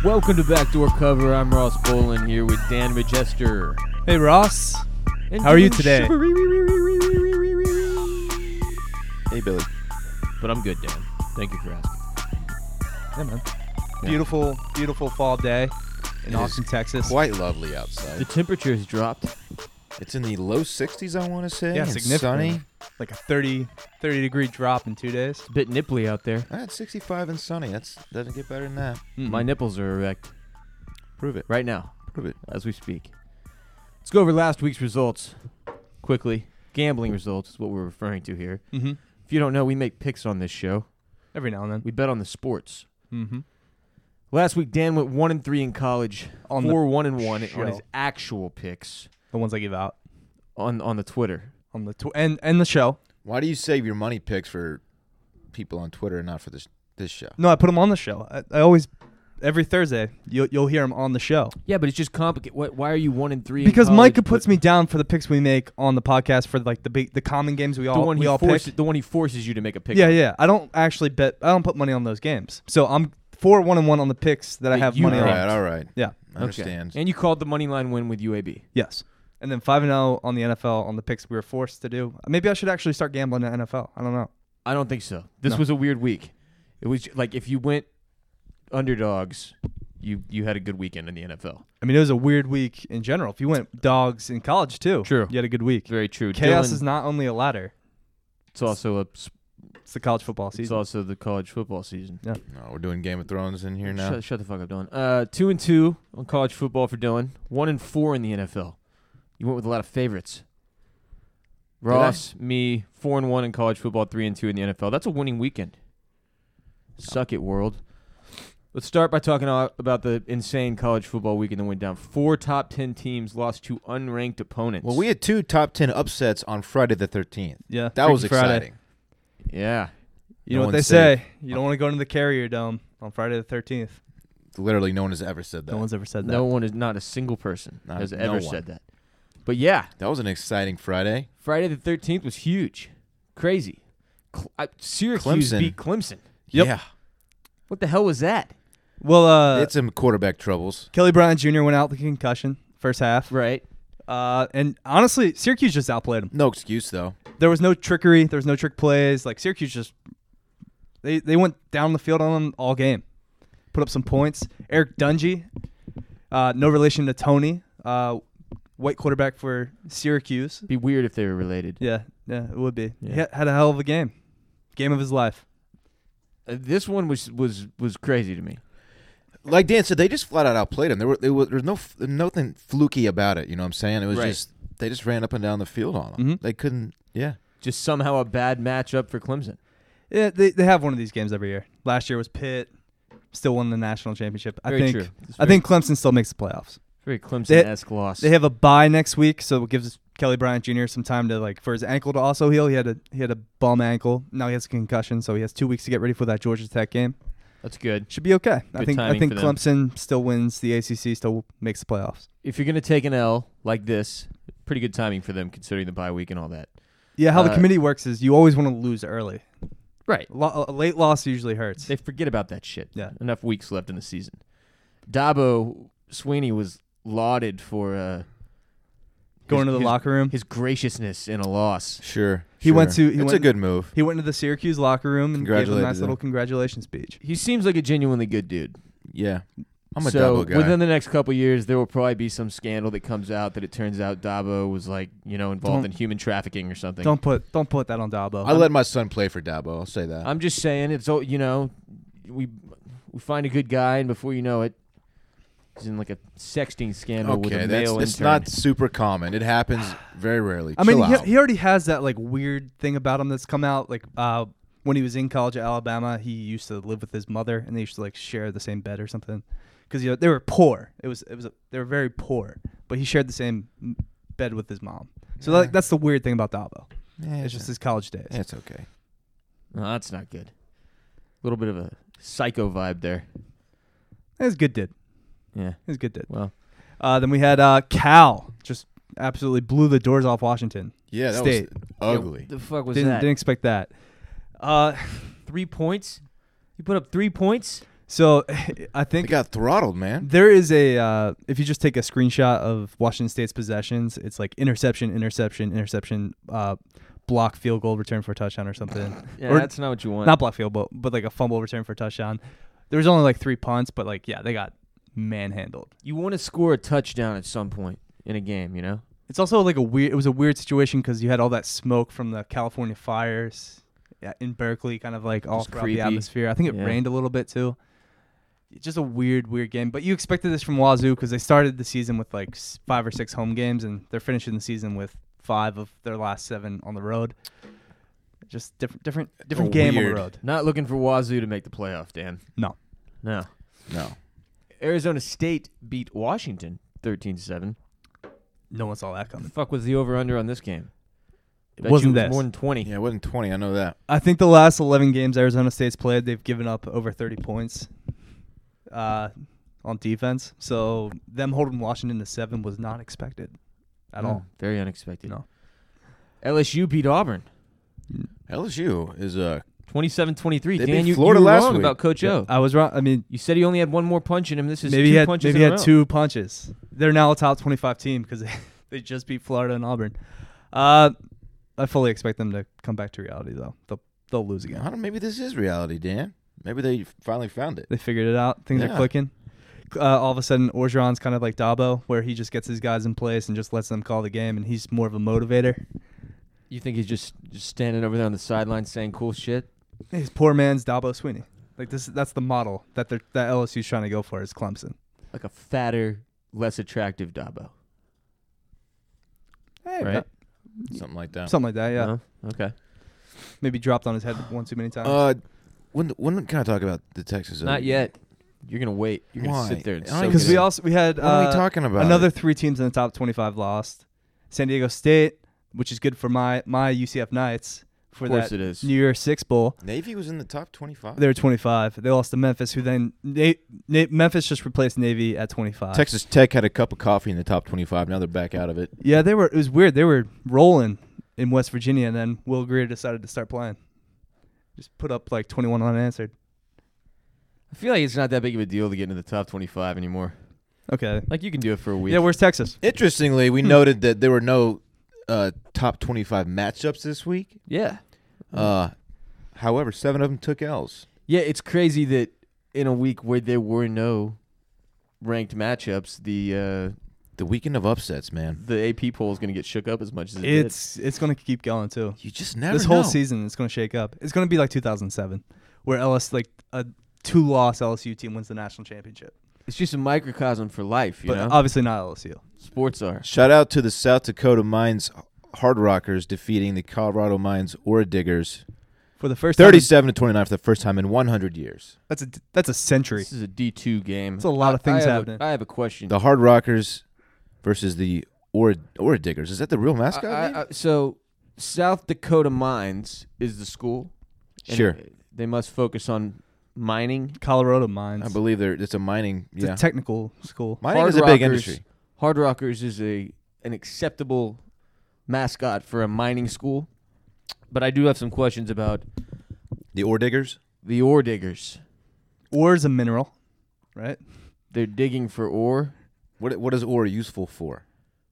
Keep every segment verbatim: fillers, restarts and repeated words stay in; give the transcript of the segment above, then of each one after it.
Welcome to Backdoor Cover. I'm Ross Bolin here with Dan Magester. Hey, Ross. And How are you Dan today? Hey, Billy. But I'm good, Dan. Thank you for asking. Yeah, man. Yeah. Beautiful, beautiful fall day in It Austin, is Texas. Quite lovely The outside. temperature has dropped. It's in the low sixties, I want to say. Yeah, and significantly. sunny. Like a thirty, thirty degree drop in two days. It's a bit nipply out there. I had sixty-five and sunny. That's doesn't get better than that. My nipples are erect Prove it. right now Prove it. as we speak. Let's go over last week's results quickly. Gambling results is what we're referring to here. Mm-hmm. If you don't know, we make picks on this show. Every now and then. We bet on the sports. Mm-hmm. Last week, Dan went one and three in college, On four one and one show. on his actual picks The ones I give out on on the Twitter. on the tw- and and the show. Why do you save your money picks for people on Twitter and not for this this show? No, I put them on the show. I, I always every Thursday you'll you'll hear them on the show Yeah, but it's just complicated. Why, why are you one and three? because in college, Micah puts but me down for the picks we make on the podcast for like the big the common games we the all one we he all forces, pick. the one he forces you to make a pick. Yeah, on. yeah. I don't actually bet. I don't put money on those games. So I'm four one and one on the picks that I That have you money All picked. on. right, all right. Yeah. Understand. And you called the money line win with U A B. Yes. And then five and zero on the N F L on the picks we were forced to do. Maybe I should actually start gambling the N F L. I don't know. I don't think so. This No. was a weird week. It was like if you went underdogs, you you had a good weekend in the N F L. I mean, it was a weird week in general. If you went dogs in college too, True. you had a good week. Very true. Chaos Dylan, is not only a ladder; it's also a it's the college football it's season. also the college football season. No, we're doing Game of Thrones in here now. Shut, shut the fuck up, Dylan. Uh, two and two on college football for Dylan. One and four in the N F L. You went with a lot of favorites. Ross, me, four and one in college football, three and two in the N F L. That's a winning weekend. Suck it, world. Let's start by talking about the insane college football weekend that went down. Four top ten teams lost to unranked opponents. Well, we had two top ten upsets on Friday the thirteenth. Yeah, That was Freaky Friday. exciting. yeah. You No know what they one's say: safe. you don't want to go into the Carrier Dome on Friday the thirteenth. Literally, no one has ever said that. No one's ever said that. No one is not a single person Not- has no ever one. said that. But yeah, That was an exciting Friday. Friday the thirteenth was huge, crazy. Cl- uh, Syracuse Clemson. beat Clemson. Yep. Yeah. What the hell was that? Well, uh, They had some quarterback troubles. Kelly Bryant Junior went out with a concussion first half. Right. Uh, and honestly, Syracuse just outplayed them. No excuse, though. There was no trickery. There was no trick plays. Like Syracuse just they they went down the field on them all game, put up some points. Eric Dungy, uh, no relation to Tony, uh, white quarterback for Syracuse. Be weird if they were related. Yeah, yeah, it would be. Yeah. He had, had a hell of a game, game of his life. Uh, this one was was was crazy to me. Like Dan said, they just flat out outplayed them. There were there was, there was no f- nothing fluky about it. You know what I'm saying? It was Right. just they just ran up and down the field on them. Mhm. They couldn't. Yeah. Just somehow a bad matchup for Clemson. Yeah, they they have one of these games every year. Last year was Pitt, still won the national championship. I Very think true. It's I very- think Clemson still makes the playoffs. very Clemson-esque loss. They have a bye next week, so it gives Kelly Bryant Junior some time to like for his ankle to also heal. He had a he had a bum ankle. Now he has a concussion, so he has two weeks to get ready for that Georgia Tech game. That's good. Should be okay. I Good think I timing think for them. Clemson still wins the A C C, still makes the playoffs. If you're gonna take an L like this, pretty good timing for them considering the bye week and all that. Yeah, how the Uh, committee works is you always want to lose early. Right. A, lo- a late loss usually hurts. They forget about that shit. Yeah. Enough weeks left in the season. Dabo Sweeney was lauded for uh, Going his- to the his- locker room. his graciousness in a loss. Sure. He sure. went to- he It's went- a good move. He went into the Syracuse locker room and gave him a Congratulated nice them. little congratulations speech. He seems like a genuinely good dude. Yeah. I'm a so Dabo guy. within the next couple years, there will probably be some scandal that comes out that it turns out Dabo was like, you know, involved Don't- in human trafficking or something. Don't put don't put that on Dabo. I let my son play for Dabo. I'll say that. I'm just saying, it's all you know. We we find a good guy, and before you know it, he's in like a sexting scandal with okay, a that's male it's intern. not super common. It happens very rarely. I mean, Chill he, out. he already has that like weird thing about him that's come out. Like uh, when he was in college at Alabama, he used to live with his mother, and they used to like share the same bed or something. Because you know they were poor. It was it was a, they were very poor, but he shared the same m- bed with his mom. So Yeah. like, that's the weird thing about Dabo. Yeah, It's just his college days. yeah, it's okay. No, that's not good. A little bit of a psycho vibe there. It was a good did. Yeah. It was a good did. Well, Uh, then we had uh, Cal just absolutely blew the doors off Washington. Yeah, that State. was ugly. the fuck was Didn't that? didn't expect that. Uh, Three points? You put up three points? So I They think got throttled, man. there is a uh, if you just take a screenshot of Washington State's possessions, it's like interception, interception, interception, uh, block, field goal, return for a touchdown or something. Yeah, Or- that's not what you want. Not block field goal, but like a fumble return for a touchdown. There was only like three punts, but like yeah, they got manhandled. You want to score a touchdown at some point in a game, you know? It's also like a weird. It was a weird situation because you had all that smoke from the California fires yeah, in Berkeley, kind of like all Just throughout creepy. the atmosphere. I think it Yeah. rained a little bit too. It's just a weird, weird game. But you expected this from Wazoo because they started the season with like s- five or six home games, and they're finishing the season with five of their last seven on the road. Just different, different, different Oh, game on weird. the road. Not looking for Wazoo to make the playoff, Dan. No. No. No. Arizona State beat Washington thirteen to seven. No one saw that The coming. fuck was the over-under on this game? It Bet wasn't you it was this. more than twenty. Yeah, it wasn't twenty. I know that. I think the last eleven games Arizona State's played, they've given up over thirty points uh, on defense. So them holding Washington to seven was not expected at No, all. Very unexpected. No. L S U beat Auburn L S U is uh twenty-seven twenty-three. They Dan, beat you, Florida you were last wrong week. about Coach O. I was wrong. I mean, You said he only had one more punch in him. This is maybe two he had punches maybe he in had a row. two punches. They're now a top twenty-five team because they, they just beat Florida and Auburn. Uh, I fully expect them to come back to reality though. They'll they'll lose I again. don't know, maybe this is reality, Dan. Maybe they finally found it. They figured it out. Things Yeah. are clicking. Uh, all of a sudden, Orgeron's kind of like Dabo, where he just gets his guys in place and just lets them call the game, and he's more of a motivator. You think he's just, just standing over there on the sideline saying cool shit? He's poor man's Dabo Sweeney. Like this, that's the model that they're, that L S U's trying to go for is Clemson. Like a fatter, less attractive Dabo. Hey, Right? that- Something like that. something like that. Yeah, Uh-huh. Okay. maybe dropped on his head one too many times. Uh, when when can I talk about the Texas? uh, Not yet. You're going to wait. You're going to Why? sit there and I don't soak Because it we in. also we had What are we uh, talking about? another three teams in the top twenty-five lost. San Diego State, which is good for my my U C F Knights for Of course that it is. New Year's Six Bowl. Navy was in the top twenty-five. They were twenty-five. They lost to Memphis, who then Na- Na- Memphis just replaced Navy at twenty-five. Texas Tech had a cup of coffee in the top twenty-five. Now they're back out of it. Yeah, they were. It was weird. They were rolling in West Virginia, and then Will Greer decided to start playing. Just put up like twenty-one unanswered. I feel like it's not that big of a deal to get into the top twenty-five anymore. Okay. Like, you can do it for a week. Yeah, where's Texas? Interestingly, we Hmm. noted that there were no uh, top twenty-five matchups this week. Yeah. Uh, however, seven of them took L's. Yeah, it's crazy that in a week where there were no ranked matchups, the uh, The weekend of upsets, man. the A P poll is going to get shook up as much as it It's it's going to keep going too. You just never This whole know. season, it's going to shake up. It's going to be like two thousand seven, where L S like a two-loss L S U team wins the national championship. did. It's just a microcosm for life, you But know? obviously not L S U. Sports are. Shout out to the South Dakota Mines Hard Rockers defeating the Colorado Mines Ore Diggers For the first time, thirty-seven to twenty-nine for the first time in one hundred years. that's a that's a century. This is a D two game. It's a lot of I- things I have happening. A, I have a question. The Hard Rockers versus the Ore Ore Diggers. Is that the real mascot? I- I- name? I- so, South Dakota Mines is the school. and Sure. They must focus on mining. Colorado Mines. I believe there. It's a mining. It's Yeah, a technical school. mining Hard is a big Rockers- industry. Hard Rockers is a an acceptable mascot for a mining school. But I do have some questions about The Ore Diggers. the ore diggers. Ore is a mineral, right? They're digging for ore. What what is ore useful for?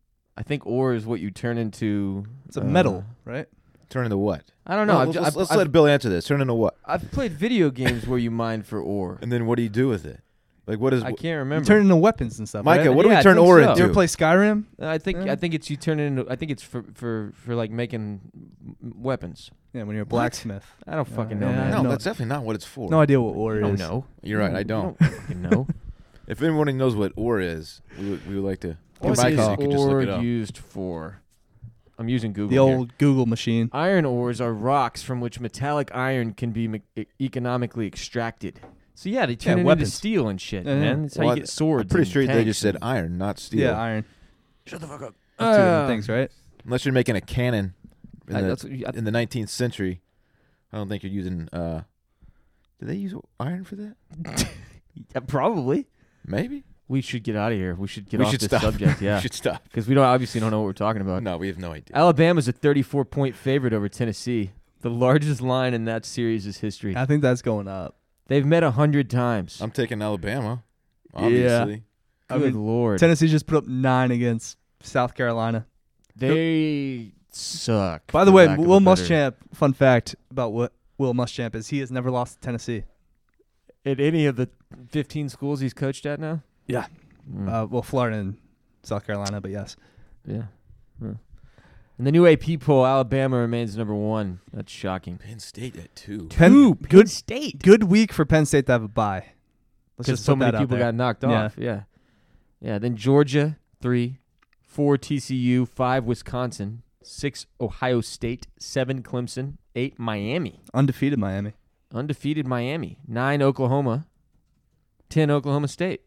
I think ore is what you turn into. It's a uh, metal, right? Turn into what? I don't know. No, I've, let's ju- let's, I've, let's I've, let Bill answer this. Turn into what? I've played video games where you mine for ore. And then what do you do with it? Like what is? I can't You remember. turn into weapons and stuff. Micah, right? what do Yeah, we I turn think ore so. into? You ever play Skyrim? I think Yeah. I think it's you turn it into. I think it's for for for like making m- weapons. Yeah, when you're a What? blacksmith. I don't fucking know, Yeah, man. no, no. that's definitely not what it's for. No idea what ore I don't is. know. You're right. I don't. I don't fucking know. If anyone knows what ore is, we would, we would like to. What Mike, is you could just ore look it up. used for? I'm using Google. The here. old Google machine. Iron ores are rocks from which metallic iron can be me- e- economically extracted. So yeah, they turn Yeah, it weapons. into steel and shit, Yeah, yeah. man. That's how Well, you get swords. I'm pretty and sure they tanks just said and- iron, not steel. Yeah, iron. Shut the fuck up. That's two Uh, different things, right? Unless you're making a cannon in, I- the, that's what you- I- in the nineteenth century, I don't think you're using. Uh, did they use iron for that? yeah, probably. Maybe. We should get out of here. We should get we off should this stop. subject. we Yeah, should stop. because we don't obviously don't know what we're talking about. No, we have no idea. Alabama's a thirty-four point favorite over Tennessee. The largest line in that series is history. I think that's going up. They've met a hundred times. I'm taking Alabama. Yeah. Obviously. Good I mean, Lord. Tennessee just put up nine against South Carolina. They suck. By the for way, lack of a Will better- Muschamp, fun fact about what Will Muschamp is, he has never lost to Tennessee. At any of the fifteen schools he's coached at now? Yeah. Mm. Uh, well, Florida and South Carolina, but yes. yeah. Huh. In the new A P poll, Alabama remains number one. That's shocking. Penn State at two. Penn, Two, Penn good, State. good week for Penn State to have a bye. Let's Because just so put many that out people there. got knocked Yeah. off. Yeah. Yeah. Then Georgia, three. Four, T C U. Five, Wisconsin. Six, Ohio State. Seven, Clemson. Eight, Miami. Undefeated Miami. Undefeated Miami. Nine, Oklahoma. Ten, Oklahoma State.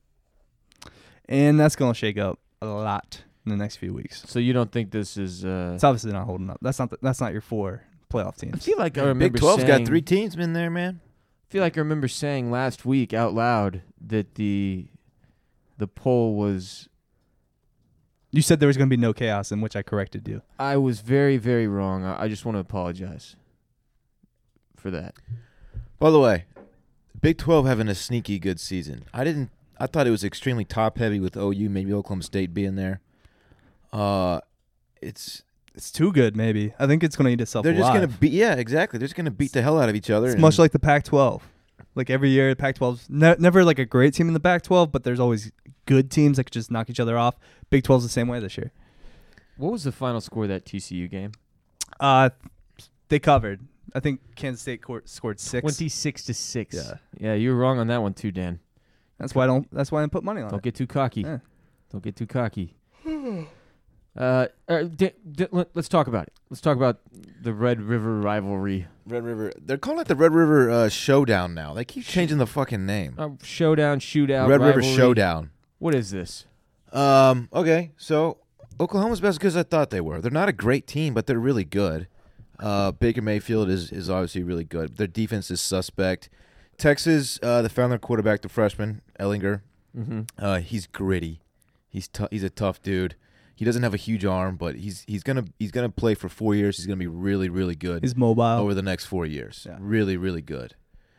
And that's going to shake up a lot in the next few weeks. So you don't think this is... Uh, It's obviously not holding up. That's not the, that's not your four playoff I teams. feel like I remember Big twelve's saying, got three teams in there, man. I feel like I remember saying last week out loud that the the poll was... You said there was going to be no chaos, in which I corrected you. I was very, very wrong. I, I just want to apologize for that. By the way, Big twelve having a sneaky good season. I didn't. I thought it was extremely top heavy with O U, maybe Oklahoma State being there. Uh, it's It's too good, maybe. I think it's going to eat itself they're just alive. gonna beat. Yeah, exactly. They're just gonna beat the hell out of each other. It's and- much like the Pac twelve. Like every year, Pac twelve's ne- never like a great team in the Pac twelve, but there's always good teams that could just knock each other off. Big twelve's the same way this year. What was the final score of that T C U game? Uh, they covered. I think Kansas State court scored six. Twenty-six to six. Yeah. Yeah, you were wrong on that one too, Dan. That's why I don't. That's why I didn't put money on Don't it. get too cocky. Yeah. Don't get too cocky. uh, uh, d- d- let- let's talk about it. Let's talk about the Red River rivalry. Red River. They're calling it the Red River uh, Showdown now. They keep changing the fucking name. Uh, showdown, shootout, Red River rivalry. Showdown. What is this? Um. Okay. So Oklahoma's about as good as I thought they were. They're not a great team, but they're really good. Uh, Baker Mayfield is is obviously really good. Their defense is suspect. Texas, uh, they found their quarterback, the freshman Ellinger. Mm-hmm. Uh, he's gritty. He's tou- he's a tough dude. He doesn't have a huge arm, but he's he's gonna he's gonna play for four years. He's gonna be really really good He's mobile. over the next four years. Yeah. Really really good.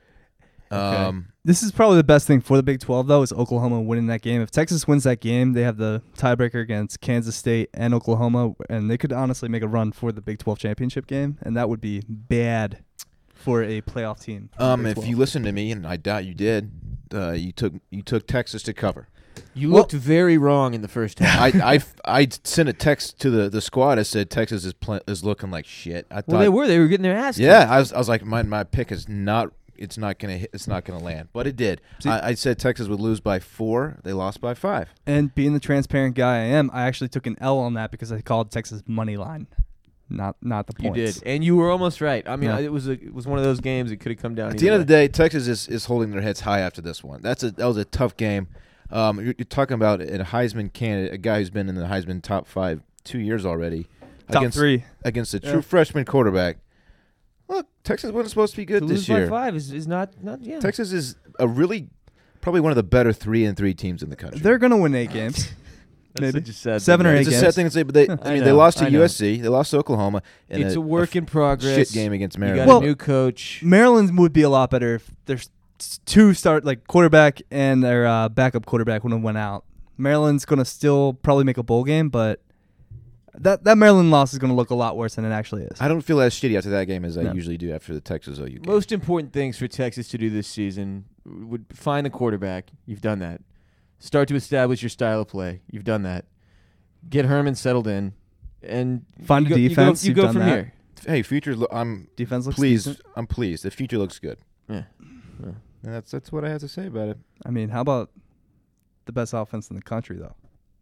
Okay. Um. This is probably the best thing for the Big twelve, though, is Oklahoma winning that game. If Texas wins that game, they have the tiebreaker against Kansas State and Oklahoma, and they could honestly make a run for the Big twelve championship game, and that would be bad for a playoff team. in the Um. Big If twelve. you listen to me, and I doubt you did, uh, you took you took Texas to cover. You Well- looked very wrong in the first half. I, I, I sent a text to the, the squad. I said Texas is pl- is looking like shit. I thought, well, they were. They were getting their ass kicked. yeah. I was I was like, my my pick is not. It's not gonna hit. It's not gonna land. But it did. See- I, I said Texas would lose by four. They lost by five. And being the transparent guy I am, I actually took an L on that because I called Texas money line, not not the You points. did, and you were almost right. I mean, Yeah. it was a, it was one of those games that could have come down. At the end of the day, Texas is, is holding their heads high after this one. That's a that was a tough game. Um, you're, you're talking about a Heisman candidate, a guy who's been in the Heisman top five two years already, Top against three. against a Yeah. true freshman quarterback. Look, Texas wasn't supposed to be good to this lose year. by five is, is not not yeah. Texas is a really probably one of the better three and three teams in the country. They're gonna win eight games. That's maybe. such a sad Seven thing or to it's eight a say. sad games. thing to say, but they I, I mean know, they lost to I know. U S C, they lost to Oklahoma, and It's a, a work a in progress. shit game against You Maryland. got Well- a new coach. Maryland would be a lot better if there's two start like quarterback and their uh, backup quarterback would have went out. Maryland's gonna still probably make a bowl game, but that that Maryland loss is gonna look a lot worse than it actually is. I don't feel as shitty after that game as I No. usually do after the Texas O U game. Most important things for Texas to do this season would find the quarterback. You've done that. Start to establish your style of play. You've done that. Get Herman settled in, and Find you a go, defense. You You've go, you go done from that. here. Hey, future. Lo- I'm Defense looks pleased. decent. I'm pleased. The future looks good. Yeah. And that's that's what I have to say about it. I mean, how about the best offense in the country though?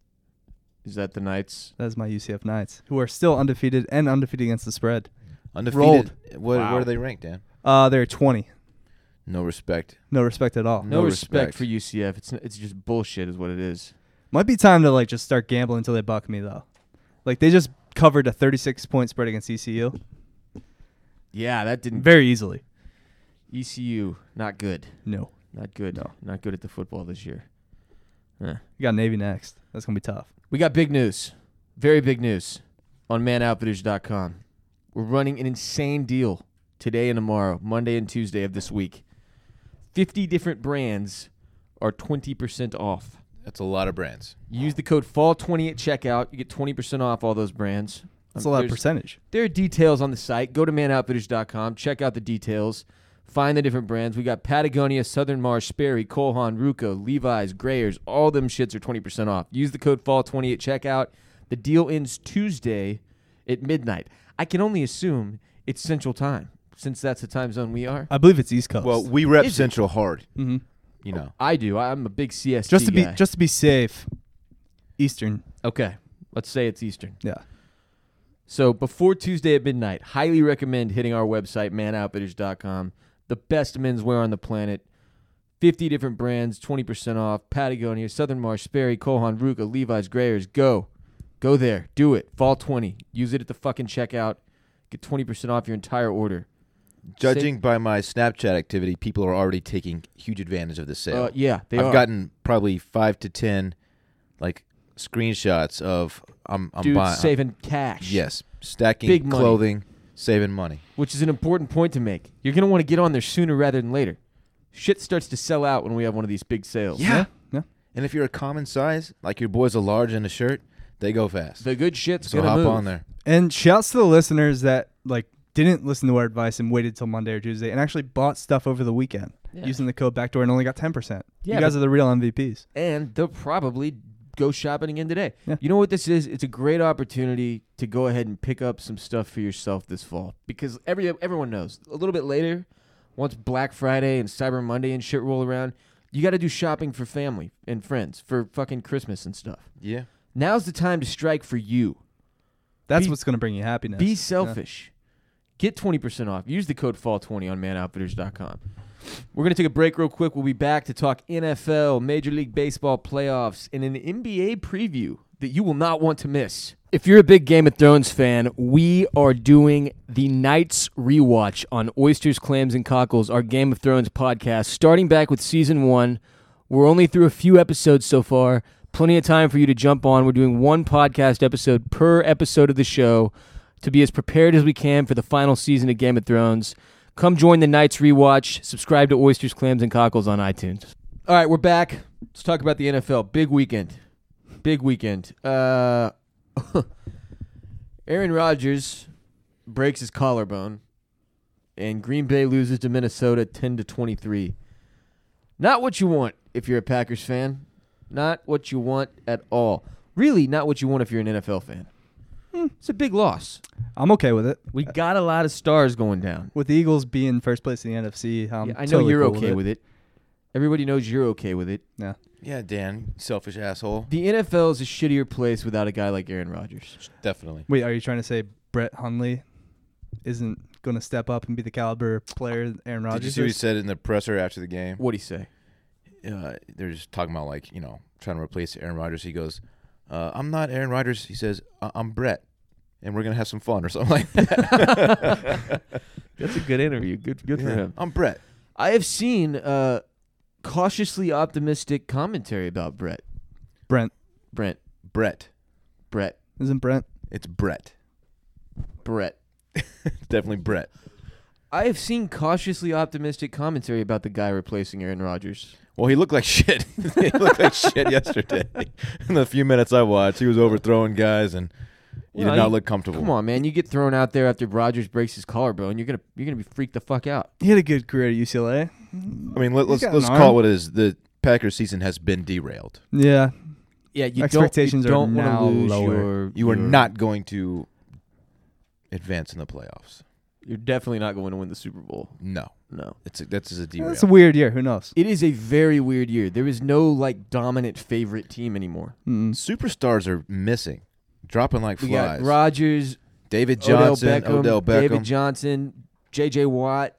Is that the Knights? That is my U C F Knights, who are still undefeated and undefeated against the spread. Undefeated. Rolled. What, Wow. Where are they ranked, Dan? Uh, they're twenty. No respect. No respect at all. No, No respect. respect. for U C F. It's n- it's just bullshit, is what it is. Might be time to like just start gambling until they buck me though. Like they just covered a thirty-six point spread against E C U Yeah, that didn't. very easily. E C U not good. No, Not good. No. Not good at the football this year. Huh. you got Navy next. That's gonna be tough. We got big news. Very big news on man outfitters dot com. We're running an insane deal today and tomorrow, Monday and Tuesday of this week. fifty different brands are twenty percent off. That's a lot of brands. Use the code fall twenty at checkout. You get twenty percent off all those brands. That's Um, a lot of there's- percentage. There are details on the site. Go to man outfitters dot com. Check out the details. Find the different brands. We got Patagonia, Southern Marsh, Sperry, Cole Haan, Ruco, Levi's, Greyers. All them shits are twenty percent off. Use the code fall twenty at checkout. The deal ends Tuesday at midnight. I can only assume it's Central Time, since that's the time zone we are. I believe it's East Coast. Well, we rep Is it? Central hard. hmm You know. I do. I'm a big C S T just to be guy. just to be safe, Eastern. Okay. Let's say it's Eastern. Yeah. So before Tuesday at midnight, highly recommend hitting our website, man outfitters dot com. The best menswear on the planet. fifty different brands, twenty percent off. Patagonia, Southern Marsh, Sperry, Cole Haan, Ruka, Levi's, Greyers. Go. Go there. Do it. Fall twenty. Use it at the fucking checkout. Get twenty percent off your entire order. Judging by my Snapchat activity, people are already taking huge advantage of the sale. Uh, yeah, they I've are. gotten probably five to ten, like screenshots of I'm I'm Dudes buying. saving cash. Yes, stacking Big money. clothing, saving money. Which is an important point to make. You're going to want to get on there sooner rather than later. Shit starts to sell out when we have one of these big sales. Yeah. Yeah. And if you're a common size, like your boy's a large in a shirt, they go fast. The good shit's So going to hop move. on there. And shouts to the listeners that like didn't listen to our advice and waited till Monday or Tuesday and actually bought stuff over the weekend Yeah. using the code backdoor and only got ten percent. Yeah, you guys but- are the real M V Ps. And they'll probably go shopping again today. Yeah. You know what this is? It's a great opportunity to go ahead and pick up some stuff for yourself this fall. Because every everyone knows, a little bit later, once Black Friday and Cyber Monday and shit roll around, you got to do shopping for family and friends for fucking Christmas and stuff. Yeah. Now's the time to strike for you. That's Be- what's going to bring you happiness. Be selfish. Get twenty percent off. Use the code fall twenty on man outfitters dot com. We're going to take a break real quick. We'll be back to talk N F L, Major League Baseball playoffs, and an N B A preview that you will not want to miss. If you're a big Game of Thrones fan, we are doing the Knights rewatch on Oysters, Clams, and Cockles, our Game of Thrones podcast, starting back with season one. We're only through a few episodes so far. Plenty of time for you to jump on. We're doing one podcast episode per episode of the show to be as prepared as we can for the final season of Game of Thrones. Come join the Knights rewatch. Subscribe to Oysters, Clams, and Cockles on iTunes. All right, we're back. Let's talk about the N F L. Big weekend. Big weekend. Uh, Aaron Rodgers breaks his collarbone, and Green Bay loses to Minnesota ten to twenty-three. Not what you want if you're a Packers fan. Not what you want at all. Really, not what you want if you're an N F L fan. It's a big loss. I'm okay with it. We got a lot of stars going down. With the Eagles being first place in the N F C, I'm Yeah, I know totally you're cool okay with it. Everybody knows you're okay with it. Yeah. Yeah, Dan, selfish asshole. The N F L is a shittier place without a guy like Aaron Rodgers. Definitely. Wait, are you trying to say Brett Hundley isn't going to step up and be the caliber player that Aaron Rodgers Did you see what he is? said in the presser after the game? What'd he say? Uh, they're just talking about, like, you know, trying to replace Aaron Rodgers. He goes, uh, I'm not Aaron Rodgers. He says, I- I'm Brett, and we're going to have some fun or something like that. That's a good interview. Good, good for Yeah, him. I'm Brett. I have seen uh, cautiously optimistic commentary about Brett. Brent. Brent. Brett. Brett. Isn't Brent? It's Brett. Brett. Definitely Brett. I have seen cautiously optimistic commentary about the guy replacing Aaron Rodgers. Well, he looked like shit. He looked like shit yesterday. In the few minutes I watched, he was overthrowing guys, and he Well, did not you- look comfortable. Come on, man! You get thrown out there after Rodgers breaks his collarbone, you're gonna you're gonna be freaked the fuck out. He had a good career at U C L A. I mean, let, He's let's got let's an call arm. it what it is. The Packers season has been derailed. Yeah. Yeah, you Expectations are don't, you don't now wanna lose lower. Your, You are your- not going to advance in the playoffs. You're definitely not going to win the Super Bowl. No, No. it's a, that's a derail. It's a weird year. Who knows? It is a very weird year. There is no like dominant favorite team anymore. Mm-mm. Superstars are missing, dropping like We flies. got Rodgers, David Odell Johnson, Beckham, Odell Beckham. David Johnson, J J Watt.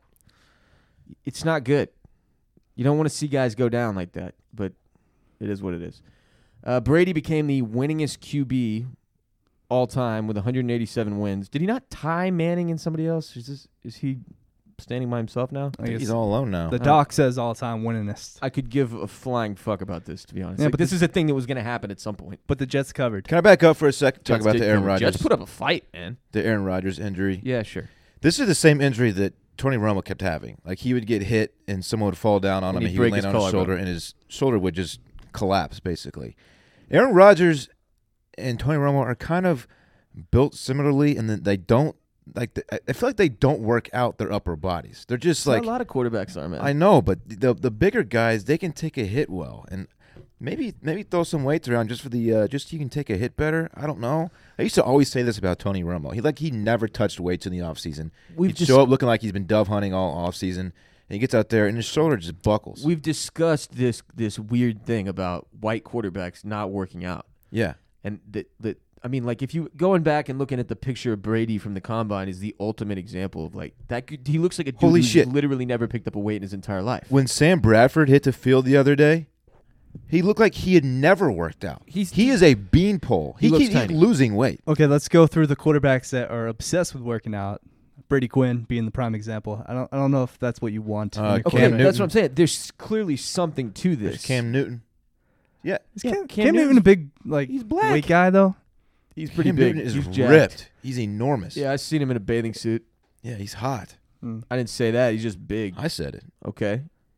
It's not good. You don't want to see guys go down like that, but it is what it is. Uh, Brady became the winningest Q B all time with one hundred eighty-seven wins. Did he not tie Manning and somebody else? Is this is he standing by himself now? I think he's all alone now. The doc says all-time winningest. I could give a flying fuck about this, to be honest. Yeah, Like, but this the- is a thing that was going to happen at some point. But the Jets covered. Can I back up for a second? Talk Jets about did the Aaron cover. Rodgers, Jets put up a fight, man. the Aaron Rodgers injury. Yeah, sure. This is the same injury that Tony Romo kept having. Like he would get hit and someone would fall down on And him he'd and he would break land his on his collarbone. shoulder and his shoulder would just collapse basically. Aaron Rodgers and Tony Romo are kind of built similarly in that they don't like the, I feel like they don't work out their upper bodies. They're just That's like how a lot of quarterbacks are, man. I know, but the the bigger guys, they can take a hit well, and maybe maybe throw some weights around just for the uh, just so you can take a hit better. I don't know. I used to always say this about Tony Romo. He like he never touched weights in the offseason. We've He'd dis- show up looking like he's been dove hunting all offseason, and he gets out there and his shoulder just buckles. We've discussed this this weird thing about white quarterbacks not working out, yeah, and that that I mean, like if you going back and looking at the picture of Brady from the combine is the ultimate example of like that. Could, he looks like a dude Holy who's shit. literally never picked up a weight in his entire life. when Sam Bradford hit the field the other day, he looked like he had never worked out. He's- he is a beanpole. He He, looks keep- tiny. he's losing weight. Okay, let's go through the quarterbacks that are obsessed with working out. Brady Quinn being the prime example. I don't I don't know if that's what you want. Uh, in your Okay, Cam quarterback. that's Newton. what I'm saying. There's clearly something to There's this. Cam Newton. Yeah, Is Yeah, Cam, Cam Cam Newton Newton's- a big like he's black. weight guy though? He's pretty Cam big. Newton is He's jacked. ripped. He's enormous. Yeah, I seen him in a bathing suit. yeah, he's hot. Mm. I didn't say that. He's just big. I said it. Okay.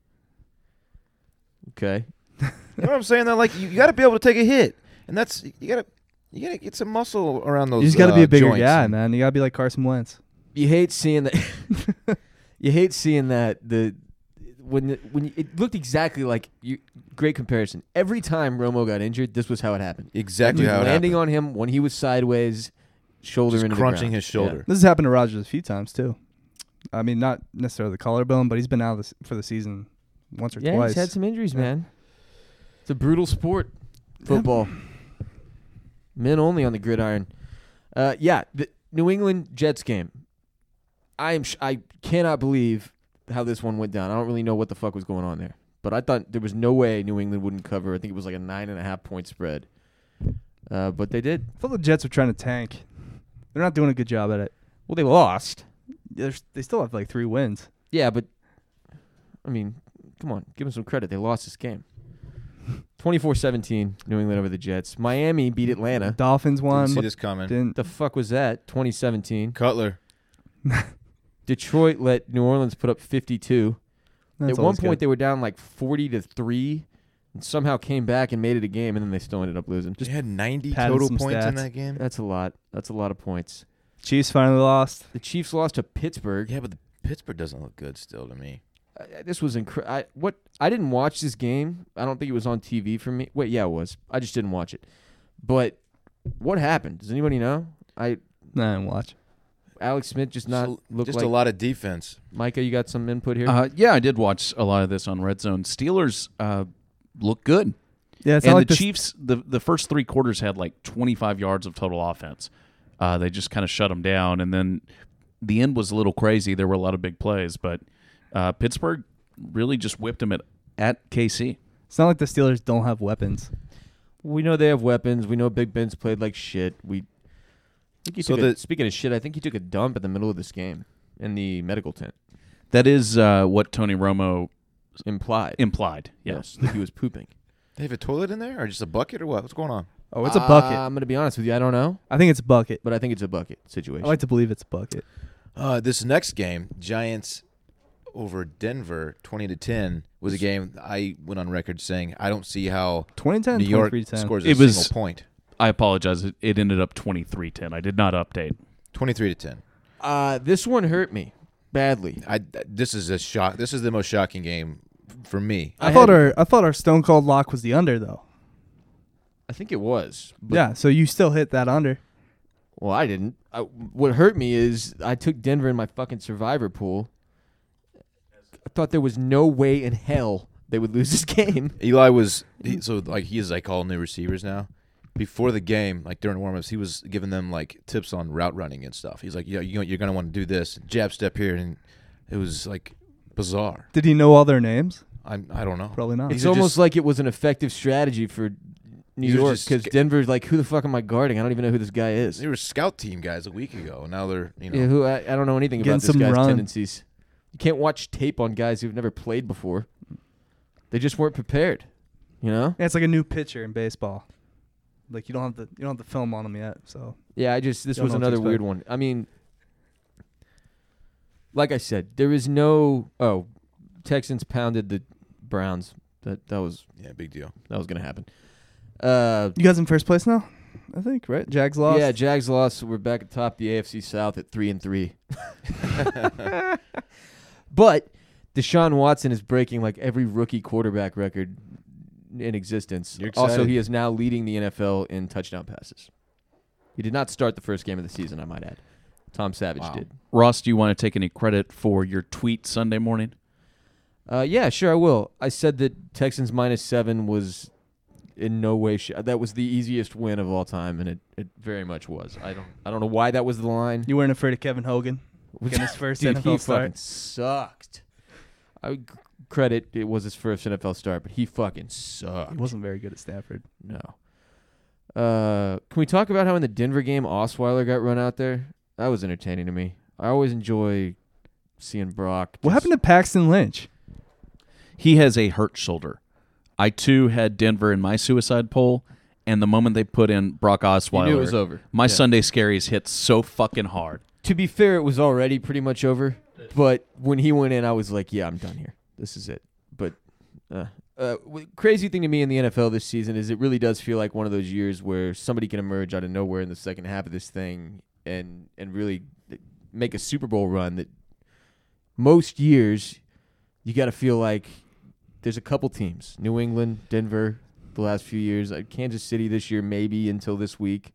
Okay. You know what I'm saying? Though, like you, you got to be able to take a hit, and that's you got to you got to get some muscle around those. You just got to uh, be a bigger joints. guy, man. You got to be like Carson Wentz. You hate seeing that. You hate seeing that the when the, when you, it looked exactly like you. Great comparison. Every time Romo got injured, this was how it happened. Exactly He was how it landing happened. on him when he was sideways, shoulder Just into crunching the ground. his shoulder. This has happened to Rodgers a few times too. I mean, not necessarily the collarbone, but he's been out of the, for the season once or Yeah, twice. he's had some injuries, Yeah. man. It's a brutal sport, football. Men only on the gridiron. Uh, yeah, the New England Jets game. I am. Sh- I cannot believe how this one went down. I don't really know what the fuck was going on there, but I thought there was no way New England wouldn't cover. I think it was like a nine and a half point spread, uh, but they did. I thought the Jets were trying to tank. They're not doing a good job at it. Well, they lost. They're, they still have like three wins. Yeah, but I mean, come on, give them some credit. They lost this game. twenty-four seventeen, New England over the Jets. Miami beat Atlanta. Dolphins Didn't won. see this coming. Didn't The fuck was that? twenty seventeen. Cutler. Detroit let New Orleans put up fifty-two. that's At one always point, good. they were down like forty to three, and somehow came back and made it a game, and then they still ended up losing. Just had ninety padded total some points in stats. that game. That's a lot. That's a lot of points. Chiefs finally lost. The Chiefs lost to Pittsburgh. Yeah, but the Pittsburgh doesn't look good still to me. Uh, this was incredible. I what I didn't watch this game. I don't think it was on T V for me. Wait, yeah, it was. I just didn't watch it. But what happened? Does anybody know? I Nah, I didn't watch. Alex Smith just not Just, look just like a lot of defense. Micah. You got some input here? Uh, yeah, I did watch a lot of this on Red Zone. Steelers uh, look good. Yeah, it's and not the like this- Chiefs, the, the first three quarters had like twenty-five yards of total offense. Uh, they just kind of shut them down. And then the end was a little crazy. There were a lot of big plays. But uh, Pittsburgh really just whipped them at, at K C. It's not like the Steelers don't have weapons. We know they have weapons. We know Big Ben's played like shit. We I think he So took a, the- speaking of shit, I think he took a dump in the middle of this game in the medical tent. That is uh, what Tony Romo Implied. implied. Yes, that he was pooping. They have a toilet in there, or just a bucket, or what? What's going on? Oh, it's a bucket. Uh, I'm gonna be honest with you. I don't know, I think it's a bucket. but I think it's a bucket I situation. like to believe it's a bucket. Uh, this next game, Giants over Denver, twenty to ten, was a game I went on record saying I don't see how twenty ten, New York twenty-three ten. scores a It was- single point. I apologize. It, it ended up twenty-three ten. I did not update. Twenty-three to ten. uh, this one hurt me badly. I this is a shock. This is the most shocking game for me. I, I thought had- our I thought our stone cold lock was the under though. I think it was. But, Yeah, so you still hit that under. Well, I didn't. I, what hurt me is I took Denver in my fucking survivor pool. I thought there was no way in hell they would lose this game. Eli was he, so like he is like all new receivers now. Before the game, like during warmups, he was giving them like tips on route running and stuff. He's like, "Yeah, you you're gonna want to do this jab step here," and it was like bizarre. Did he know all their names? I I don't know. Probably not. It's are almost just- like it was an effective strategy for New These are York just because sca- Denver's like, who the fuck am I guarding? I don't even know who this guy is. They were scout team guys a week ago. and Now they're you know Yeah, who I, I don't know anything Getting about this some guy's run. tendencies. You can't watch tape on guys who've never played before. They just weren't prepared. You know? Yeah, it's like a new pitcher in baseball. Like you don't have the you don't have the film on them yet. So Yeah, I just this Don't was know what to another expect. weird one. I mean, like I said, there is no. Oh, Texans pounded the Browns. That that was Yeah, big deal. that was gonna happen. Uh, You guys in first place now? I think, right? Jags lost. yeah, Jags lost. We're back atop the A F C South at three and three. But Deshaun Watson is breaking like every rookie quarterback record in existence. You're Also, excited. he is now leading the N F L in touchdown passes. He did not start the first game of the season, I might add. Tom Savage Wow. did. Ross, do you want to take any credit for your tweet Sunday morning? Uh, yeah, sure, I will. I said that Texans minus seven was in no way sh- that was the easiest win of all time, and it, it very much was. I don't I don't know why that was the line. You weren't afraid of Kevin Hogan getting his first Dude, N F L he start? fucking sucked. I would g- credit it was his first N F L start, but he fucking sucked. He wasn't very good at Stanford. No. Uh, can we talk about how in the Denver game Osweiler got run out there? That was entertaining to me. I always enjoy seeing Brock. What just- happened to Paxton Lynch? He has a hurt shoulder. I, too, had Denver in my suicide poll, and the moment they put in Brock You Osweiler, knew it was over. my Yeah. Sunday scaries hit so fucking hard. To be fair, it was already pretty much over. But when he went in, I was like, yeah, I'm done here. This is it. But uh, uh, w- crazy thing to me in the N F L this season is it really does feel like one of those years where somebody can emerge out of nowhere in the second half of this thing and and really make a Super Bowl run that most years you got to feel like there's a couple teams, New England, Denver, the last few years, uh, Kansas City this year maybe until this week.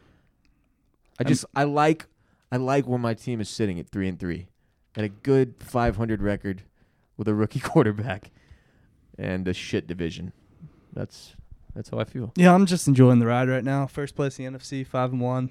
I just I like I like where my team is sitting at three and three, at a good five hundred record, with a rookie quarterback, and a shit division. That's that's how I feel. Yeah, I'm just enjoying the ride right now. First place in the N F C, five and one.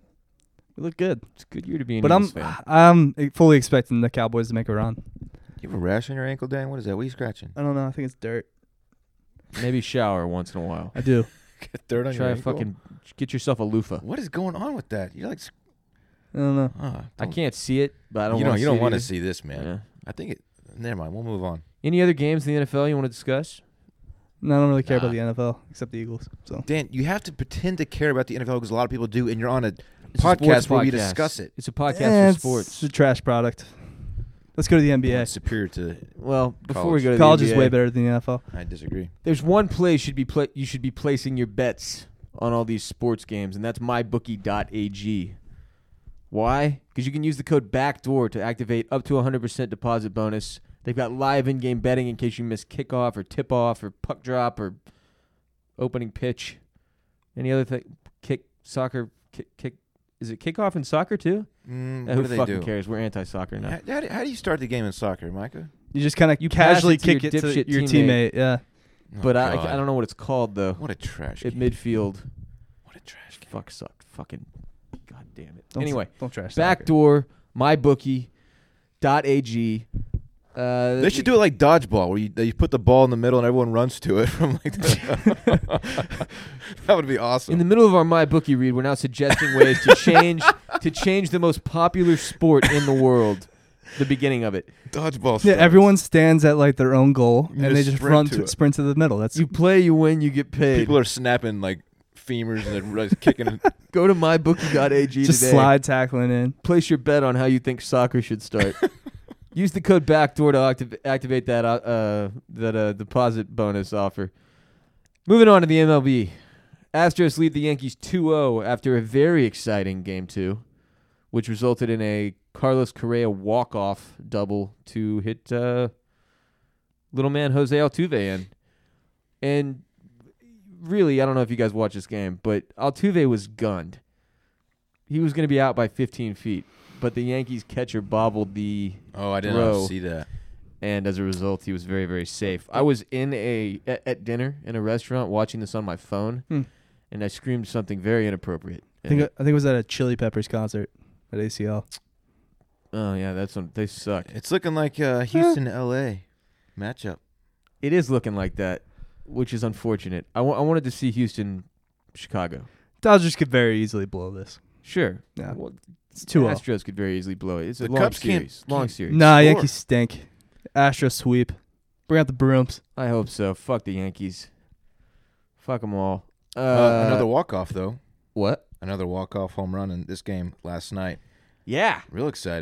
We look good, It's a good year to be an but I'm Eagles fan. I'm fully expecting the Cowboys to make a run. You have a rash on your ankle, Dan? What is that? What are you scratching? I don't know. I think it's dirt. Maybe shower once in a while. I do. Get dirt on Try your to ankle? fucking get yourself a loofah. What is going on with that? You're like, I don't know. ah, I don't- can't see it, but I don't. you wanna don't. You don't see want it to see this, man. either. Yeah. I think it. Never mind. We'll move on. Any other games in the N F L you want to discuss? No, I don't really care Nah. about the N F L except the Eagles. So Dan, you have to pretend to care about the N F L because a lot of people do, and you're on a It's a sports podcast where we podcast. discuss it. It's a podcast Eh, for it's sports. a trash product. Let's go to the N B A. It's superior to. Well, before College. we go to College the is N B A, way better than the N F L. I disagree. there's one place should be pla- you should be placing your bets on all these sports games, and that's my bookie dot a g. Why? Because you can use the code BACKDOOR to activate up to a one hundred percent deposit bonus. They've got live in-game betting in case you miss kickoff or tip-off or puck drop or opening pitch. Any other thing? Kick, soccer, kick, kick. Is it kickoff in soccer too? Mm, Uh, what who do they fucking do? cares? We're anti-soccer now. How, how, do, how do you start the game in soccer, Micah? You just kind of You pass casually it to your kick it to dipshit your teammate. teammate. Yeah. Oh, But I, God. I don't know what it's called though. What a trash At game. midfield. What a trash game. Fuck sucked. Fucking. God damn it. Don't, Anyway. don't trash. Backdoor, my bookie dot a g. Uh, They should do it like dodgeball, where you, you put the ball in the middle and everyone runs to it from like. The that would be awesome. in the middle of our my bookie read. We're now suggesting ways to change to change the most popular sport in the world. The beginning of it. dodgeball. Yeah, stars. everyone stands at like their own goal You and they just just sprint run to to it. sprint to the middle. That's You play, you win, you get paid. People are snapping like femurs and they're like, kicking. Go to my bookie dot a g just today. slide tackling in. Place your bet on how you think soccer should start. Use the code BACKDOOR to activ- activate that uh, uh, that uh, deposit bonus offer. Moving on to the M L B. Astros lead the Yankees two oh after a very exciting Game two, which resulted in a Carlos Correa walk-off double to hit uh, little man Jose Altuve in. And really, I don't know if you guys watched this game, but Altuve was gunned. He was going to be out by fifteen feet. But the Yankees catcher bobbled the, Oh, I did Throw. not see that. and as a result, he was very, very safe. I was in a at, at dinner in a restaurant watching this on my phone, Hmm. and I screamed something very inappropriate. I think And- I think it was at a Chili Peppers concert at A C L. oh yeah, that's one, they suck. It's looking like uh, Houston, L A matchup. It is looking like that, which is unfortunate. I wa- I wanted to see Houston, Chicago. Dodgers could very easily blow this. Sure, Yeah. Well, It's two oh. Astros could very easily blow it. It's a The long Cubs can't- series. long can't- series. Nah, Score. Yankees stink. Astros sweep. Bring out the brooms. I hope so. Fuck the Yankees. Fuck them all. Uh, Uh, another walk-off, though. what? Another walk-off home run in this game last night. Yeah. Real exciting.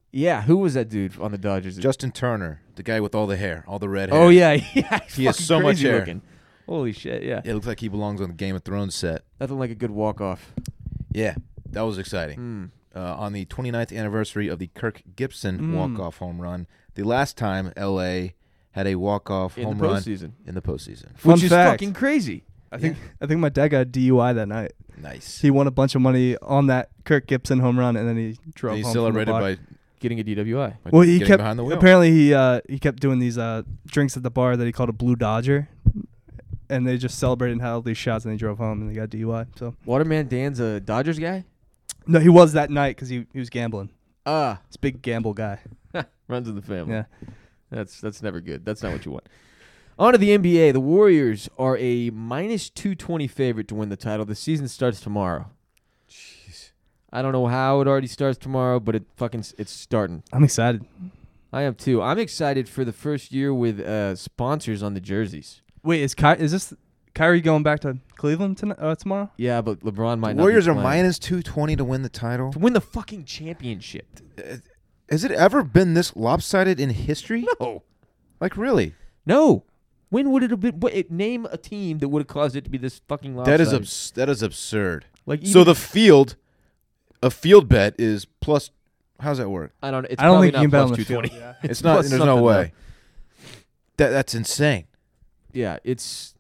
Yeah, who was that dude on the Dodgers? Justin Turner, the guy with all the hair, all the red hair. Oh yeah, yeah. He has fucking so much crazy hair. looking. Holy shit, yeah. It looks like he belongs on the Game of Thrones set. Nothing like a good walk off. Yeah, that was exciting. Mm. Uh, on the twenty-ninth anniversary of the Kirk Gibson Mm. walk-off home run, the last time L A had a walk-off In home the run postseason, in the postseason. Fun which is fact. fucking crazy. I think I think my dad got a D U I that night. Nice. He won a bunch of money on that Kirk Gibson home run, and then he drove And he home. celebrated from the bar. by, Getting a D W I. by Well, he getting kept behind the wheel. apparently he uh, he kept doing these uh, drinks at the bar that he called a Blue Dodger, and they just celebrated and had all these shots, and they drove home and they got a D U I. So Waterman Dan's a Dodgers guy. no, he was that night because he he was gambling. Ah, He's a big gamble guy. runs in the family. Yeah. That's that's never good. That's not what you want. On to the N B A. The Warriors are a minus two twenty favorite to win the title. The season starts tomorrow. Jeez. I don't know how it already starts tomorrow, but it fucking s- it's starting. I'm excited. I am too. I'm excited for the first year with uh, sponsors on the jerseys. Wait, is Ky- is this Kyrie going back to Cleveland tonight, uh, tomorrow? Yeah, but LeBron might The not. Warriors be are playing. minus two twenty to win the title. to win the fucking championship. Has it ever been this lopsided in history? No, Like, really? no. When would it have been? What, it, name a team that would have caused it to be this fucking lopsided. That is abs- that is absurd. Like So even- the field, a field bet is plus. How's that work? I don't. It's I don't probably think you can not bet on plus the two field. twenty. Yeah. It's not. plus There's no something, way. That that's insane. Yeah, it's.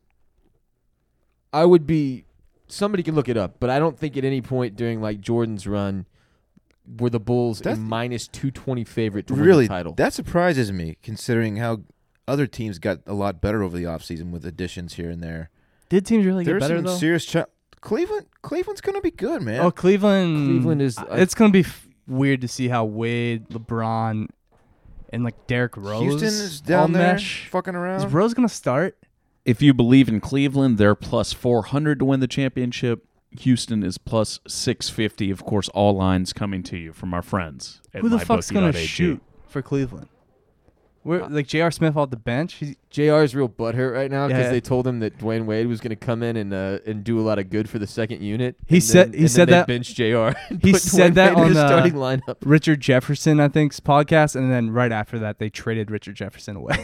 I would be. Somebody can look it up, but I don't think at any point during like Jordan's run were the Bulls a That's- minus two twenty favorite to Really, win the title. that surprises me, considering how other teams got a lot better over the offseason with additions here and there. Did teams really get There's better some though? serious. Ch- Cleveland, Cleveland's gonna be good, man. Oh, Cleveland. Cleveland is- uh, It's gonna be f- weird to see how Wade, LeBron, and like Derrick Rose. Houston is all down there mesh. fucking around. Is Rose gonna start? If you believe in Cleveland, they're plus four hundred to win the championship. Houston is plus six fifty. Of course, all lines coming to you from our friends at Who the my fuck's bookie gonna dot a g. shoot for Cleveland? Where like J R. Smith off the bench? He's, J R's real butthurt right now because Yeah. they told him that Dwayne Wade was going to come in and uh, and do a lot of good for the second unit. He and said- then- he and said then that- they benched J R. and he put said Dwayne that Wade in on, the uh, starting lineup. Richard Jefferson, I think's podcast, and then right after that, they traded Richard Jefferson away.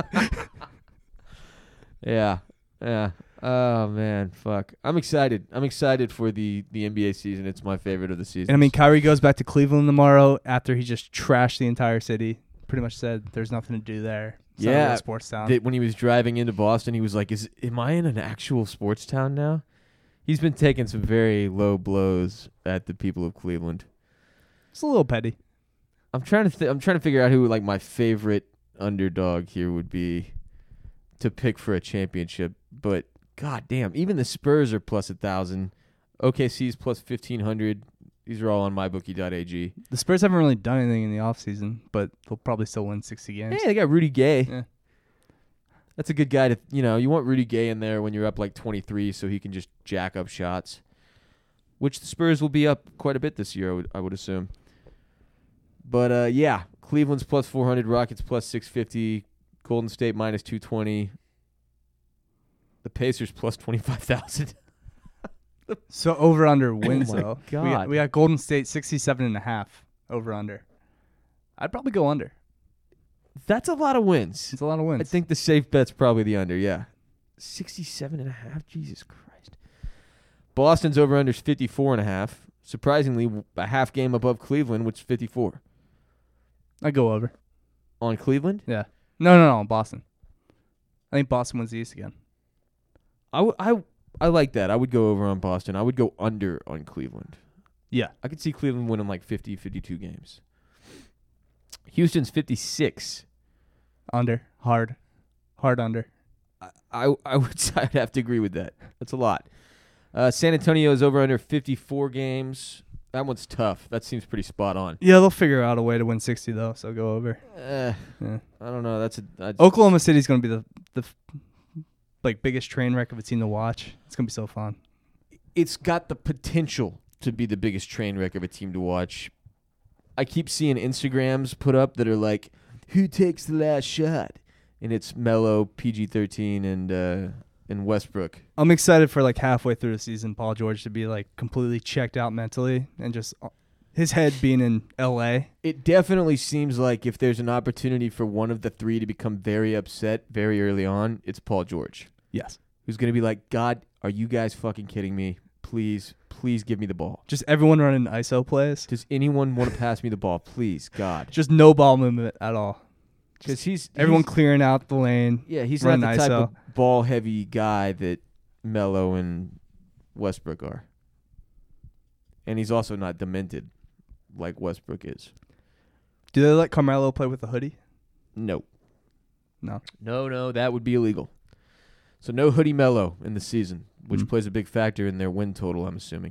Yeah, yeah. Oh man, fuck. I'm excited. I'm excited for the the N B A season. It's my favorite of the season. And I mean, Kyrie goes back to Cleveland tomorrow after he just trashed the entire city. Pretty much said there's nothing to do there. It's not a Yeah, real sports town. that when he was driving into Boston, he was like, "Is am I in an actual sports town now?" He's been taking some very low blows at the people of Cleveland. It's a little petty. I'm trying to th- I'm trying to figure out who like my favorite underdog here would be to pick for a championship, but god damn, even the Spurs are plus a thousand. O K C's plus fifteen hundred. These are all on my bookie dot a g. The Spurs haven't really done anything in the offseason, but they'll probably still win sixty games. Hey, they got Rudy Gay. Yeah. That's a good guy to, you know, you want Rudy Gay in there when you're up like twenty-three so he can just jack up shots, which the Spurs will be up quite a bit this year, I would, I would assume. But, uh, yeah, Cleveland's plus four hundred, Rockets plus six fifty, Golden State minus two twenty, the Pacers plus twenty-five thousand. So over under wins Oh my though. We got, God. we got Golden State sixty-seven and a half over under. I'd probably go under. That's a lot of wins. It's a lot of wins. I think the safe bet's probably the under, yeah. sixty-seven and a half, Jesus Christ. Boston's over-under is fifty-four and a half. Surprisingly, w- a half game above Cleveland, which is fifty-four. I'd go over. On Cleveland? Yeah. No, no, no. Boston. I think Boston wins the East again. I, w- I, I like that. I would go over on Boston. I would go under on Cleveland. Yeah. I could see Cleveland winning like fifty, fifty-two games. Houston's fifty-six. Under. Hard. Hard under. I, I, I would I'd have to agree with that. That's a lot. Uh, San Antonio's over under fifty-four games. That one's tough. That seems pretty spot on. Yeah, they'll figure out a way to win sixty though, so go over. Uh, Yeah. I don't know. That's a I just- Oklahoma City's going to be the the f- like biggest train wreck of a team to watch. It's going to be so fun. It's got the potential to be the biggest train wreck of a team to watch. I keep seeing Instagrams put up that are like, "Who takes the last shot?" And it's Melo, P G thirteen, and uh, and Westbrook. I'm excited for like halfway through the season Paul George to be like completely checked out mentally and just uh, his head being in L A. It definitely seems like if there's an opportunity for one of the three to become very upset very early on, it's Paul George. Yes. Who's going to be like, God, are you guys fucking kidding me? Please, please give me the ball. Just everyone running I S O plays. Does anyone want to pass me the ball? Please, God. Just no ball movement at all. Because he's Everyone he's, clearing out the lane. Yeah, he's not running the type I S O. of ball-heavy guy that Melo and Westbrook are. And he's also not demented like Westbrook is. Do they let Carmelo play with a hoodie? No. No. No, no, that would be illegal. So no hoodie Melo in the season, which Mm. plays a big factor in their win total, I'm assuming.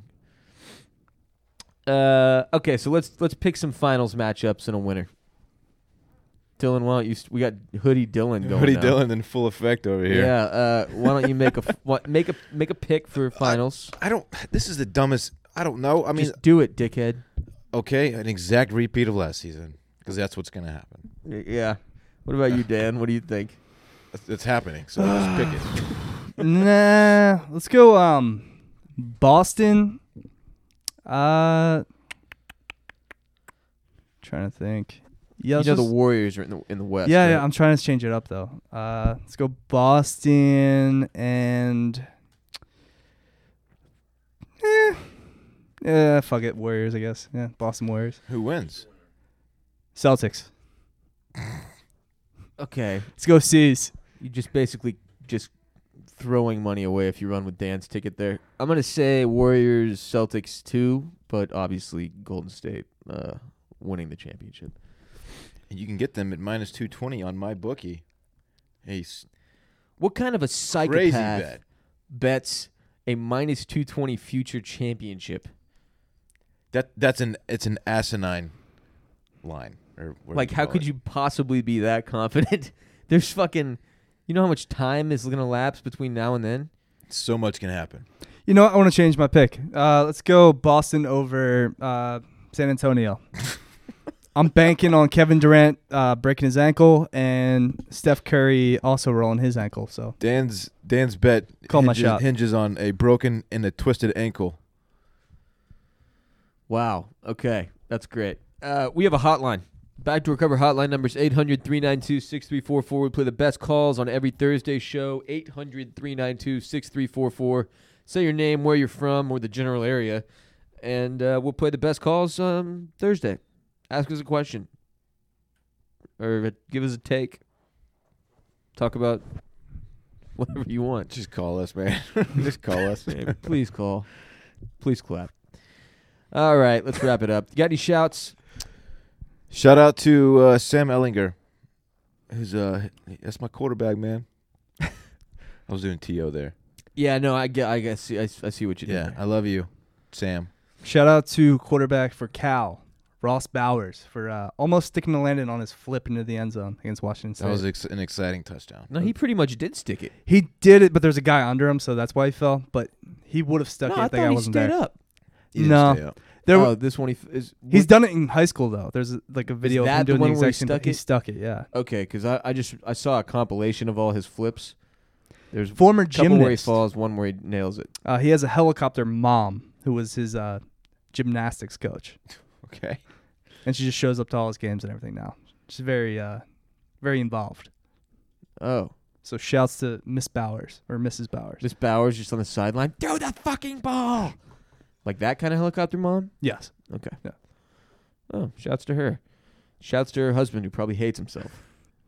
Uh, okay, so let's let's pick some finals matchups and a winner. Dylan, why don't you? St- we got hoodie Dylan going. Hoodie now. Dylan in full effect over here. Yeah. Uh, why don't you make a f- what, make a make a pick for finals? I don't. This is the dumbest. I don't know. I mean, Just do it, dickhead. okay, an exact repeat of last season because that's what's gonna happen. Y- Yeah. What about you, Dan? What do you think? It's, it's happening. So just pick it. Nah. Let's go. Um, Boston. Uh, trying to think. Yeah, You let's know the just- Warriors are in the in the West. yeah, right? yeah. I'm trying to change it up though. Uh, let's go Boston and. Eh. Yeah, fuck it. Warriors, I guess. Yeah, Boston Warriors. Who wins? Celtics. Okay. Let's go C's. You just basically just throwing money away if you run with Dan's ticket there. I'm gonna say Warriors Celtics two, but obviously Golden State uh, winning the championship. And you can get them at minus two twenty on my bookie. Hey, s- What kind of a crazy psychopath bet. bets a minus two twenty future championship? That that's an it's an asinine line. Or whatever Like, how call could it. you possibly be that confident? There's fucking, you know how much time is gonna lapse between now and then? So much can happen. You know what? I want to change my pick. Uh, let's go Boston over uh, San Antonio. I'm banking on Kevin Durant uh, breaking his ankle and Steph Curry also rolling his ankle. So Dan's Dan's bet Call my hinges, shot. hinges on a broken and a twisted ankle. Wow. Okay. That's great. Uh, we have a hotline. Back to Recover hotline number is eight hundred, three nine two, six three four four. We play the best calls on every Thursday show. eight hundred, three nine two, six three four four. Say your name, where you're from, or the general area. And uh, we'll play the best calls um, Thursday. Ask us a question. Or give us a take. Talk about whatever you want. Just call us, man. Just call us. Hey, please call. Please clap. All right, let's wrap it up. You got any shouts? Shout out to uh, Sam Ellinger, who's uh that's my quarterback, man. I was doing T O there. Yeah, no, I get, I guess, see, I, I see what you did. Yeah, there. I love you, Sam. shout out to quarterback for Cal, Ross Bowers, for uh, almost sticking the landing on his flip into the end zone against Washington State. That was ex- an exciting touchdown. No, he pretty much did stick it. he did it, but there's a guy under him, so that's why he fell. But he would have stuck no, it I if the thought guy he wasn't stayed there. up. He didn't No. stay up. There oh, were- this one he f- is. He's what- done it in high school though. There's a, like a video of that him the doing one the where he exact same. stuck He it? stuck it. Yeah. Okay, because I, I just I saw a compilation of all his flips. There's Former a couple where he gymnast. falls, one where he nails it. Uh, he has a helicopter mom who was his uh, gymnastics coach, Okay. and she just shows up to all his games and everything now. She's very, uh, very involved. Oh, So shouts to Miss Bowers or Missus Bowers. Miss Bowers just on the sideline. Throw the fucking ball. Like that kind of helicopter mom? Yes. Okay. Yeah. Oh, shouts to her. Shouts to her husband who probably hates himself.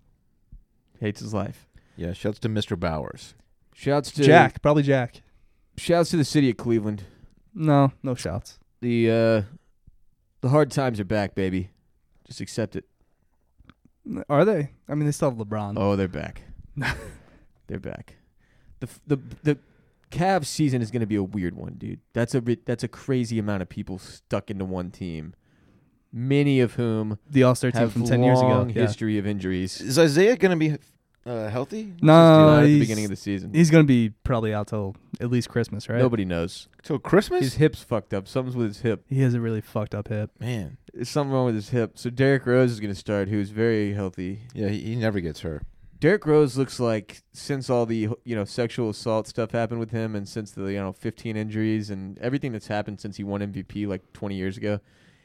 Hates his life. Yeah, shouts to Mister Bowers. Shouts to Jack, probably Jack. Shouts to the city of Cleveland. No, no shouts. The uh, the hard times are back, baby. Just accept it. Are they? I mean, they still have LeBron. Oh, they're back. They're back. The f- the the Cavs season is going to be a weird one, dude. That's a bit, that's a crazy amount of people stuck into one team. Many of whom The All-Star team have from ten years ago. long Yeah. history of injuries. Is Isaiah going to be uh, healthy? No, Not at the he's- beginning of the season. He's gonna be probably out till at least Christmas, right? Nobody knows. Till Christmas? His hip's fucked up. Something's with his hip. He has a really fucked up hip. Man. There's something wrong with his hip. So Derrick Rose is going to start, who's very healthy. Yeah, he, he never gets hurt. Derrick Rose looks like since all the you know sexual assault stuff happened with him, and since the you know fifteen injuries and everything that's happened since he won M V P like twenty years ago,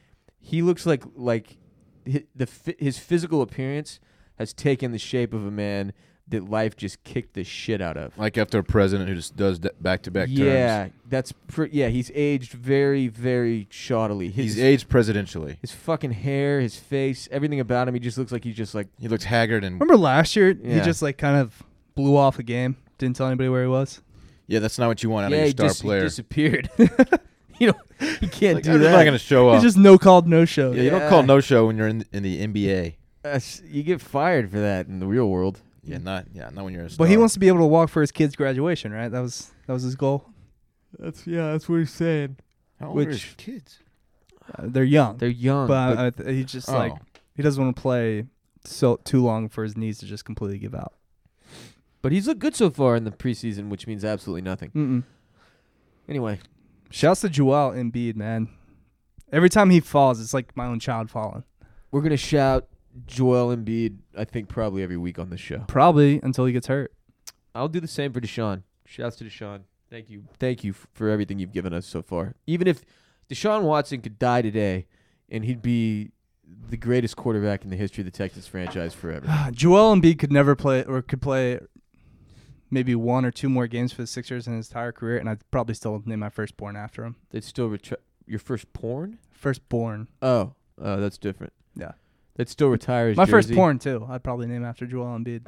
he looks like like hi- the fi- his physical appearance has taken the shape of a man that life just kicked the shit out of. Like after a president who just does d- back-to-back terms. Yeah, that's pr- yeah. He's aged very, very shoddily. His, He's aged presidentially. his fucking hair, his face, everything about him. He just looks like he's just like He looks haggard and Remember last year, he Yeah. just like kind of blew off a game. Didn't tell anybody where he was. yeah, that's not what you want out yeah, of your he, star dis- he player. disappeared. you know, he can't Like, do I'm that. not going to show He's up. just no called, no show. yeah, you don't Yeah. call no show when you're in in the N B A. That's- you get fired for that in the real world. Yeah, not yeah, not when you're a star. But he wants to be able to walk for his kid's graduation, right? That was that was his goal. That's yeah. That's what he's saying. How old which- are his kids? Uh, they're young, They're young, but, but uh, th- he's just Oh. like he doesn't want to play so too long for his knees to just completely give out. but he's looked good so far in the preseason, which means absolutely nothing. Mm-mm. Anyway, Shouts to Joel Embiid, man. Every time he falls, it's like my own child falling. we're gonna shout Joel Embiid. I think probably every week on this show. Probably until he gets hurt. I'll do the same for Deshaun. Shouts to Deshaun. Thank you. Thank you f- for everything you've given us so far. Even if Deshaun Watson could die today and he'd be the greatest quarterback in the history of the Texas franchise forever. Joel Embiid could never play or could play maybe one or two more games for the Sixers in his entire career, and I'd probably still name my firstborn after him. They'd still retire. Your first porn? Firstborn. Oh, oh, that's different. Yeah. They'd still retire his My jersey. firstborn, too. I'd probably name after Joel Embiid.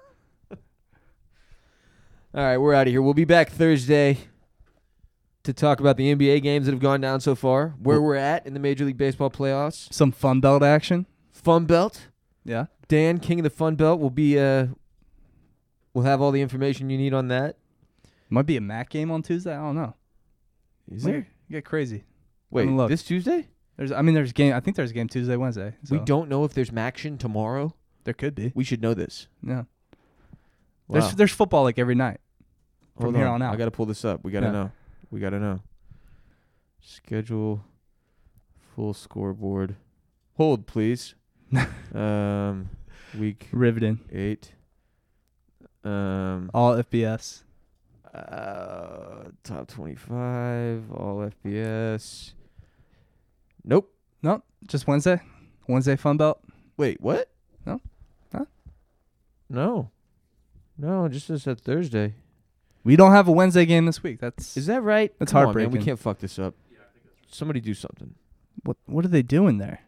All right, we're out of here. We'll be back Thursday to talk about the N B A games that have gone down so far, where we're at in the Major League Baseball playoffs. Some Fun Belt action. Fun Belt. Yeah. Dan, King of the Fun Belt, will be. Uh, we'll have all the information you need on that. Might be a M A C game on Tuesday. I don't know. Is Might there? Get crazy. Wait, Let me look. this Tuesday? There's, I mean, there's game. I think there's a game Tuesday, Wednesday. So We don't know if there's Maction tomorrow. There could be. We should know this. Yeah. Wow. There's there's football like every night. From Hold here on. on out. I got to pull this up. We got to Yeah. know. We got to know. Schedule, full scoreboard. Hold, please. um, week Riveting. eight. Um, All F B S. uh, top twenty-five. All F B S. Nope. No, just Wednesday. Wednesday Fun Belt. Wait, what? No? Huh? No. No, it just says that Thursday. We don't have a Wednesday game this week. That's Is that right? That's Come on, man. We heartbreaking. can't fuck this up. Somebody do something. what what are they doing there?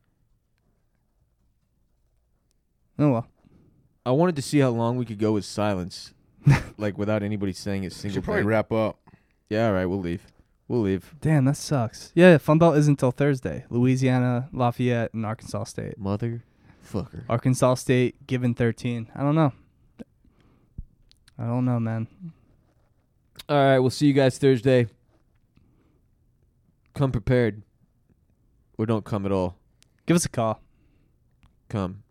Oh well. I wanted to see how long we could go with silence, like without anybody saying a We single should probably thing. wrap up. Yeah, all right, we'll leave. We'll leave. Damn, that sucks. Yeah, Fun Belt isn't until Thursday. Louisiana, Lafayette, and Arkansas State. Motherfucker. Arkansas State given thirteen. I don't know. I don't know, man. All right, we'll see you guys Thursday. Come prepared. Or don't come at all. Give us a call. Come.